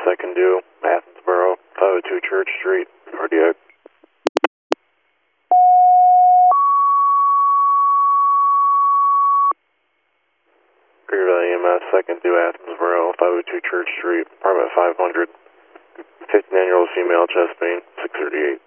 second due, Athensboro, 502 Church Street, cardiac. Greenville EMS, second due, Athensboro, 502 Church Street, apartment 500, 15-year-old female, chest pain, 638.